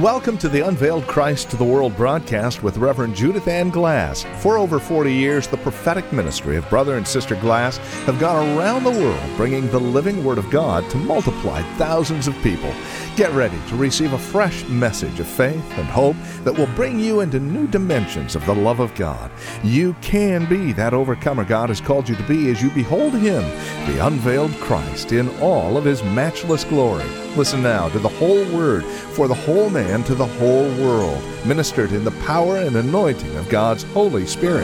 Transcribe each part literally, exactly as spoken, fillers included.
Welcome to the Unveiled Christ to the World broadcast with Reverend Judith Ann Glass. For over forty years, the prophetic ministry of Brother and Sister Glass have gone around the world bringing the living Word of God to multiply thousands of people. Get ready to receive a fresh message of faith and hope that will bring you into new dimensions of the love of God. You can be that overcomer God has called you to be as you behold Him, the unveiled Christ, in all of His matchless glory. Listen now to the whole Word for the whole man to the whole world, ministered in the power and anointing of God's Holy Spirit.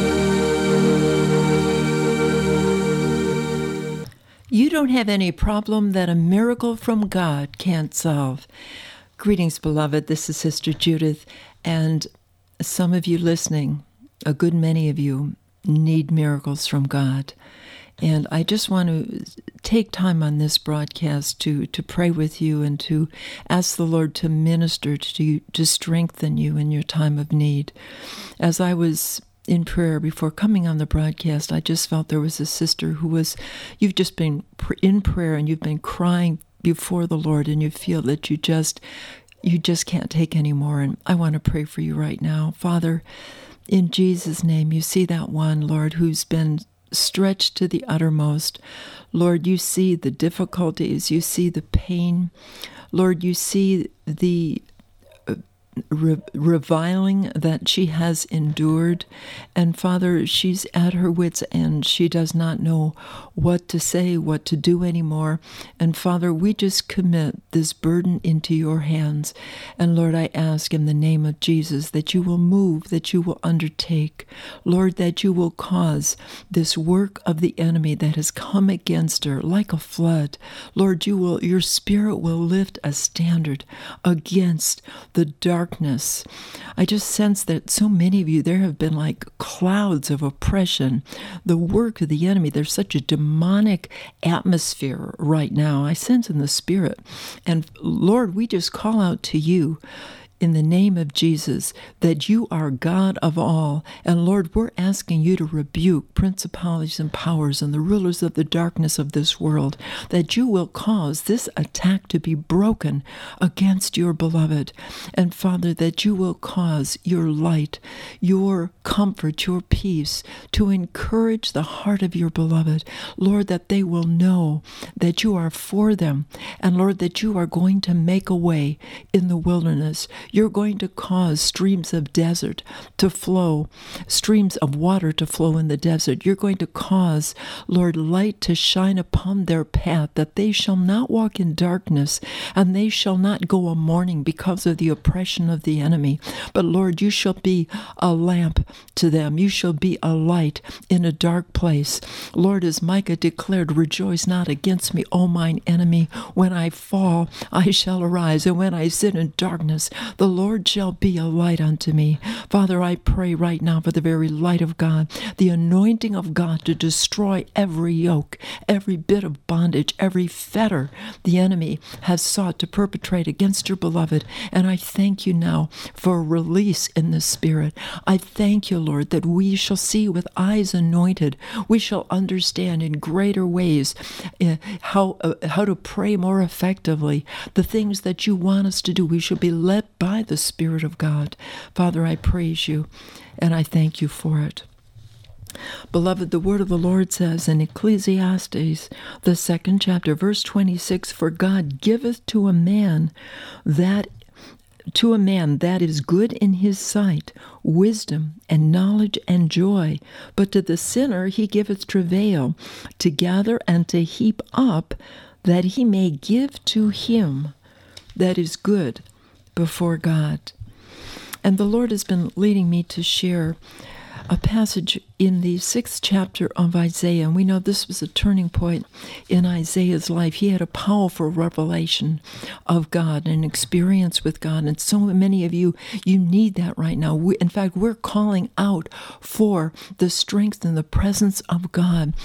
You don't have any problem that a miracle from God can't solve. Greetings, beloved. This is Sister Judith, and some of you listening, a good many of you, need miracles from God. And I just want to take time on this broadcast to, to pray with you and to ask the Lord to minister to you, to strengthen you in your time of need. As I was in prayer before coming on the broadcast, I just felt there was a sister who was, you've just been in prayer and you've been crying before the Lord and you feel that you just, you just can't take anymore. And I want to pray for you right now. Father, in Jesus' name, you see that one, Lord, who's been stretched to the uttermost. Lord, you see the difficulties, you see the pain. Lord, you see the Re- reviling that she has endured. And Father, she's at her wit's end. She does not know what to say, what to do anymore. And Father, we just commit this burden into your hands. And Lord, I ask in the name of Jesus that you will move, that you will undertake. Lord, that you will cause this work of the enemy that has come against her like a flood. Lord, you will, your Spirit will lift a standard against the dark Darkness. I just sense that so many of you, there have been like clouds of oppression, the work of the enemy. There's such a demonic atmosphere right now. I sense in the Spirit. And Lord, we just call out to you in the name of Jesus, that you are God of all. And Lord, we're asking you to rebuke principalities and powers and the rulers of the darkness of this world, that you will cause this attack to be broken against your beloved. And Father, that you will cause your light, your comfort, your peace to encourage the heart of your beloved. Lord, that they will know that you are for them. And Lord, that you are going to make a way in the wilderness. You're going to cause streams of desert to flow, streams of water to flow in the desert. You're going to cause, Lord, light to shine upon their path, that they shall not walk in darkness, and they shall not go a mourning because of the oppression of the enemy. But Lord, you shall be a lamp to them. You shall be a light in a dark place. Lord, as Micah declared, rejoice not against me, O mine enemy. When I fall, I shall arise, and when I sit in darkness, the Lord shall be a light unto me. Father, I pray right now for the very light of God, the anointing of God to destroy every yoke, every bit of bondage, every fetter the enemy has sought to perpetrate against your beloved. And I thank you now for release in the Spirit. I thank you, Lord, that we shall see with eyes anointed. We shall understand in greater ways uh, how, uh, how to pray more effectively, the things that you want us to do. We shall be led by by the Spirit of God. Father, I praise you and I thank you for it. Beloved, the word of the Lord says in Ecclesiastes, the second chapter, verse twenty-six, for God giveth to a man that to a man that is good in his sight, wisdom and knowledge and joy, but to the sinner he giveth travail, to gather and to heap up, that he may give to him that is good before God. And the Lord has been leading me to share a passage in the sixth chapter of Isaiah. And we know this was a turning point in Isaiah's life. He had a powerful revelation of God, an experience with God. And so many of you, you need that right now. We, in fact, we're calling out for the strength and the presence of God.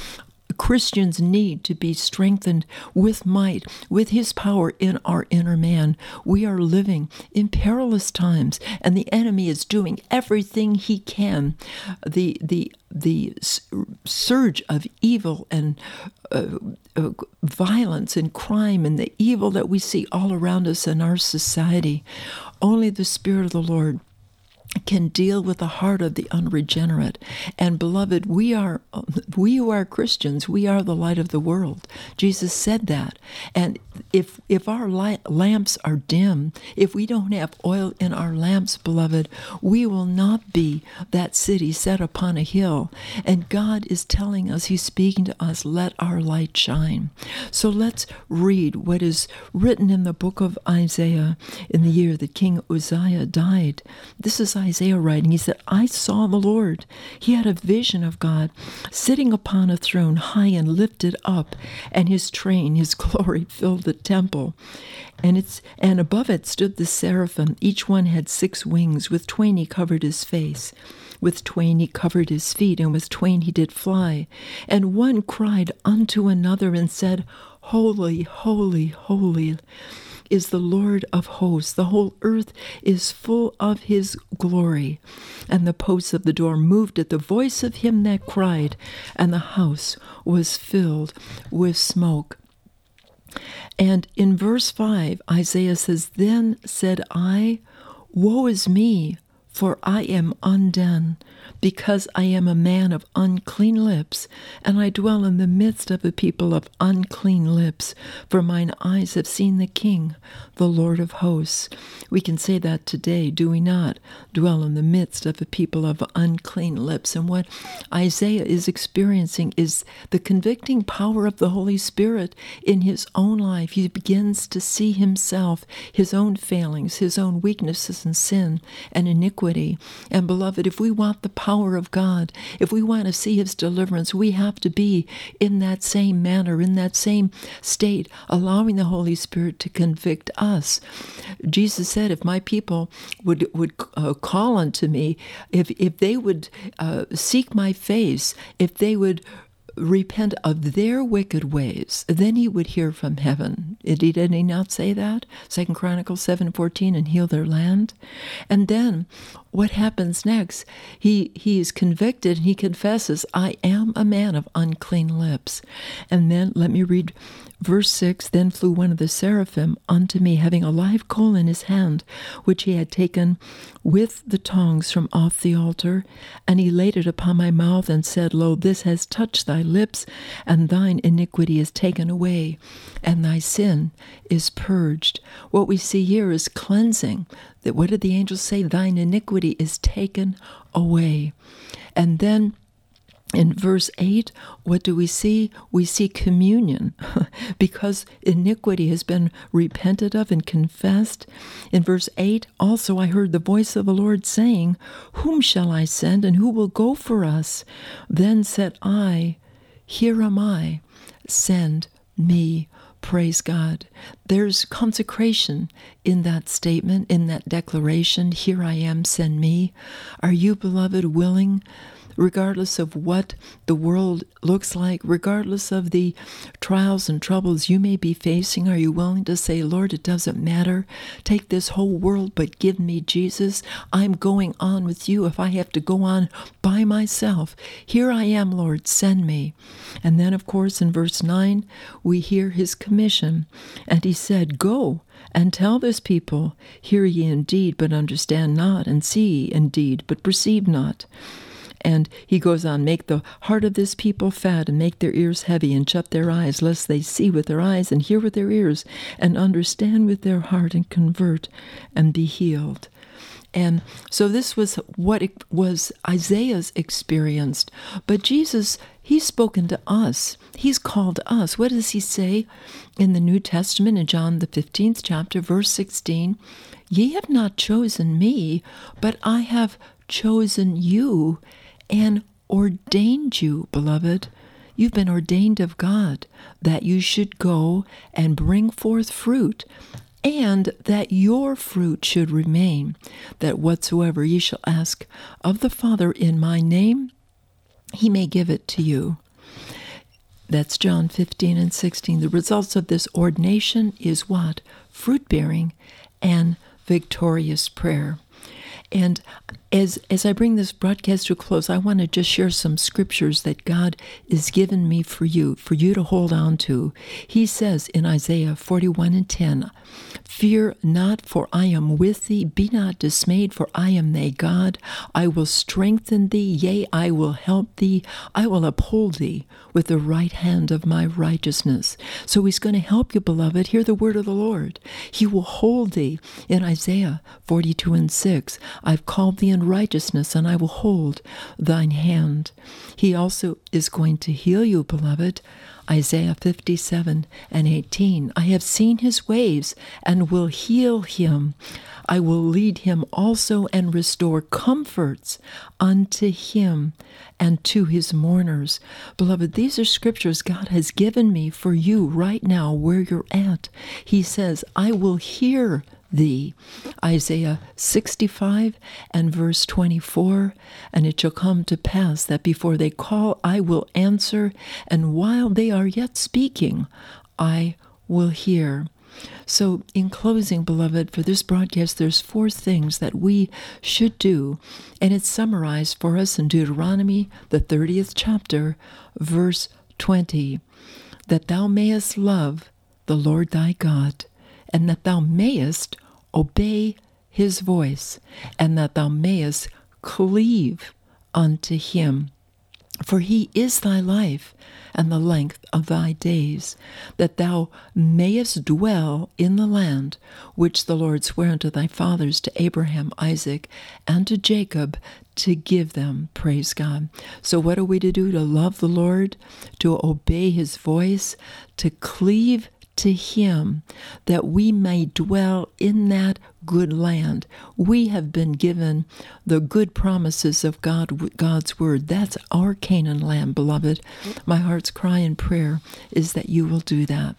Christians need to be strengthened with might, with his power in our inner man. We are living in perilous times, and the enemy is doing everything he can. The the the surge of evil and uh, uh, violence and crime and the evil that we see all around us in our society, only the Spirit of the Lord can deal with the heart of the unregenerate. And beloved, we are, we who are Christians, we are the light of the world. Jesus said that. And if if our light, lamps are dim, if we don't have oil in our lamps, beloved, we will not be that city set upon a hill. And God is telling us, he's speaking to us, let our light shine. So let's read what is written in the book of Isaiah in the year that King Uzziah died. This is Isaiah writing. He said, I saw the Lord. He had a vision of God sitting upon a throne high and lifted up, and his train, his glory filled the temple. And it's and above it stood the seraphim. Each one had six wings. With twain he covered his face. With twain he covered his feet, and with twain he did fly. And one cried unto another and said, Holy, holy, holy is the Lord of hosts. The whole earth is full of his glory. And the posts of the door moved at the voice of him that cried, and the house was filled with smoke. And in verse five, Isaiah says, Then said I, Woe is me, for I am undone, because I am a man of unclean lips, and I dwell in the midst of a people of unclean lips, for mine eyes have seen the King, the Lord of hosts. We can say that today, do we not? Dwell in the midst of a people of unclean lips. And what Isaiah is experiencing is the convicting power of the Holy Spirit in his own life. He begins to see himself, his own failings, his own weaknesses and sin and iniquity. And beloved, if we want the power of God, if we want to see his deliverance, we have to be in that same manner, in that same state, allowing the Holy Spirit to convict us. Jesus said, if my people would would uh, call unto me, if if they would uh, seek my face, if they would repent of their wicked ways, then he would hear from heaven. Did he, did he not say that? Second Chronicles seven fourteen, and heal their land. And then what happens next? He he is convicted and he confesses, I am a man of unclean lips. And then let me read verse six, Then flew one of the seraphim unto me, having a live coal in his hand, which he had taken with the tongs from off the altar, and he laid it upon my mouth, and said, Lo, this has touched thy lips, and thine iniquity is taken away, and thy sin is purged. What we see here is cleansing. That what did the angels say? Thine iniquity is taken away. And then in verse eight, what do we see? We see communion because iniquity has been repented of and confessed. In verse eight, also I heard the voice of the Lord saying, Whom shall I send, and who will go for us? Then said I, Here am I, send me. Praise God. There's consecration in that statement, in that declaration, Here I am, send me. Are you, beloved, willing, regardless of what the world looks like, regardless of the trials and troubles you may be facing, are you willing to say, Lord, it doesn't matter. Take this whole world, but give me Jesus. I'm going on with you if I have to go on by myself. Here I am, Lord, send me. And then, of course, in verse nine, we hear his commission. And he said, Go and tell this people, Hear ye indeed, but understand not, and see indeed, but perceive not. And he goes on, Make the heart of this people fat, and make their ears heavy, and shut their eyes, lest they see with their eyes, and hear with their ears, and understand with their heart, and convert, and be healed. And so this was what it was Isaiah's experienced. But Jesus, he's spoken to us. He's called us. What does he say in the New Testament in John the fifteenth chapter, verse sixteen? Ye have not chosen me, but I have chosen you and ordained you, beloved. You've been ordained of God that you should go and bring forth fruit, and that your fruit should remain, that whatsoever ye shall ask of the Father in my name, he may give it to you. That's John fifteen and sixteen. The results of this ordination is what? Fruit-bearing and victorious prayer. And as as I bring this broadcast to a close, I want to just share some scriptures that God has given me for you, for you to hold on to. He says in Isaiah forty-one and ten, "Fear not, for I am with thee. Be not dismayed, for I am thy God. I will strengthen thee, yea, I will help thee. I will uphold thee with the right hand of my righteousness." So he's going to help you, beloved. Hear the word of the Lord. He will hold thee. In Isaiah forty-two and six, "I've called thee in righteousness, and I will hold thine hand." He also is going to heal you, beloved. Isaiah fifty-seven and eighteen, "I have seen his ways and will heal him. I will lead him also and restore comforts unto him and to his mourners." Beloved, these are scriptures God has given me for you right now where you're at. He says, "I will hear thee." Isaiah sixty-five and verse twenty-four, "And it shall come to pass that before they call, I will answer, and while they are yet speaking, I will hear." So in closing, beloved, for this broadcast, there's four things that we should do, and it's summarized for us in Deuteronomy, the thirtieth chapter, verse twenty, "That thou mayest love the Lord thy God, and that thou mayest obey his voice, and that thou mayest cleave unto him. For he is thy life and the length of thy days, that thou mayest dwell in the land which the Lord sware unto thy fathers, to Abraham, Isaac, and to Jacob, to give them." Praise God. So what are we to do? To love the Lord, to obey his voice, to cleave to him, that we may dwell in that good land. We have been given the good promises of God, God's word. That's our Canaan land, beloved. My heart's cry and prayer is that you will do that.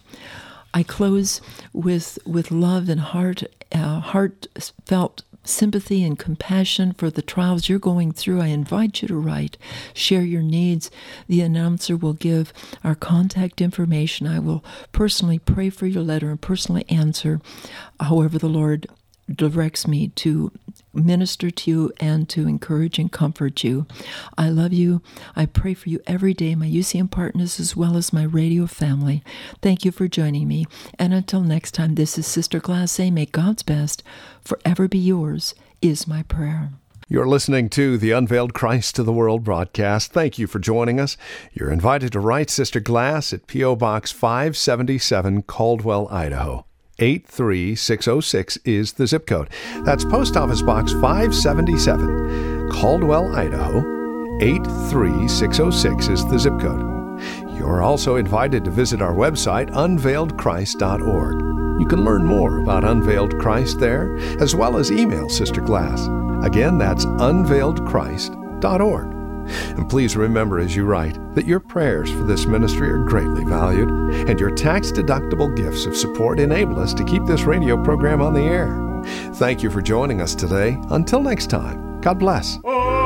I close with with love and heart, uh, heartfelt sympathy and compassion for the trials you're going through. I invite you to write, share your needs. The announcer will give our contact information. I will personally pray for your letter and personally answer however the Lord directs me to minister to you and to encourage and comfort you. I love you. I pray for you every day, my U C M partners as well as my radio family. Thank you for joining me. And until next time, this is Sister Glass saying, may God's best forever be yours, is my prayer. You're listening to the Unveiled Christ to the World broadcast. Thank you for joining us. You're invited to write Sister Glass at P O. Box five seventy-seven, Caldwell, Idaho. eight three six oh six is the zip code. That's Post Office Box five seventy-seven, Caldwell, Idaho. eight three six oh six is the zip code. You're also invited to visit our website, unveiled christ dot org. You can learn more about Unveiled Christ there, as well as email Sister Glass. Again, that's unveiled christ dot org. And please remember as you write that your prayers for this ministry are greatly valued, and your tax-deductible gifts of support enable us to keep this radio program on the air. Thank you for joining us today. Until next time, God bless.